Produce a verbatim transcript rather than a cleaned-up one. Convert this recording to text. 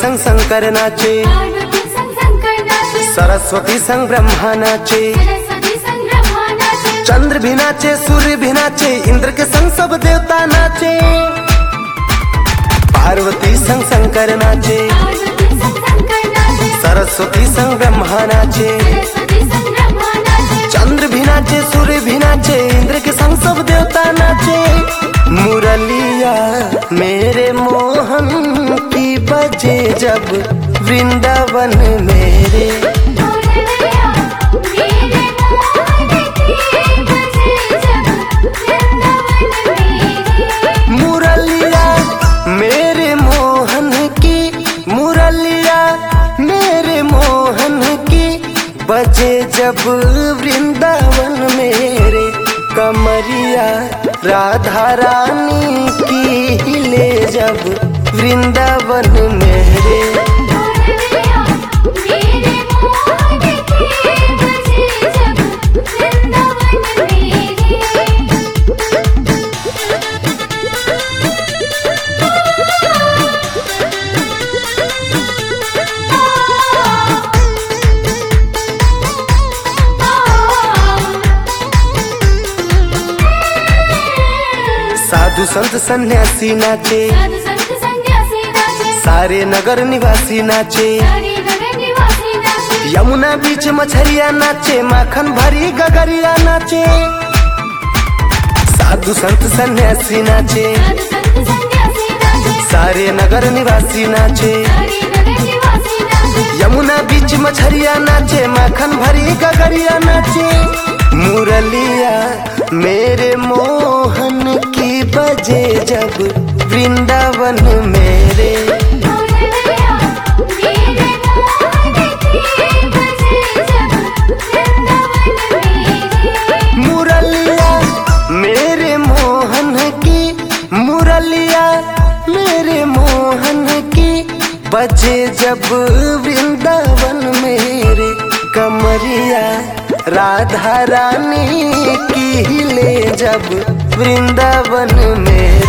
संग शंकर नाचे, पार्वती संग शंकर नाचे, सरस्वती संग ब्रह्मा नाचे, सरस्वती संग ब्रह्मा नाचे, चंद्र भी नाचे, सूर्य भी नाचे, इंद्र के संग सब देवता नाचे। पार्वती संग शंकर नाचे, पार्वती संग शंकर नाचे, सरस्वती संग ब्रह्मा नाचे, सरस्वती संग ब्रह्मा नाचे, चंद्र भी नाचे, सूर्य भी नाचे, इंद्र के संग सब देवता नाचे। मुरलिया मेरे मोहन की बजे जब वृंदावन मेरे, मुरलिया मेरे मोहन की बजे जब वृंदावन मेरे। मुरलिया मेरे मोहन की, मुरलिया मेरे मोहन की बजे जब वृंदावन मेरे। कमरिया राधा रानी की हिले जब वृंदावन मेरे। मुरलिया मेरे मोहन की बजे जब वृंदावन मेरे। साधु संत सन्यासी नाचे, साधु संत सन्यासी नाचे, सारे नगर निवासी नाचे, सारे नगर निवासी नाचे, यमुना बीच मछरिया नाचे, माखन भरी गगरिया नाचे। साधु संत सन्यासी नाचे, साधु संत सन्यासी नाचे, सारे नगर निवासी नाचे, सारे नगर निवासी नाचे, यमुना बीच मछरिया नाचे, माखन भरी गगरिया नाचे। मुरलिया मेरे मोहन की बजे जब वृंदावन मेरे। मुरलिया मेरे मोहन की बजे जब वृंदावन मेरे। मुरलिया मेरे मोहन की, मुरलिया मेरे मोहन की बजे जब वृंदावन मेरे। कमरिया राधा रानी की हिले जब वृंदावन मेरे।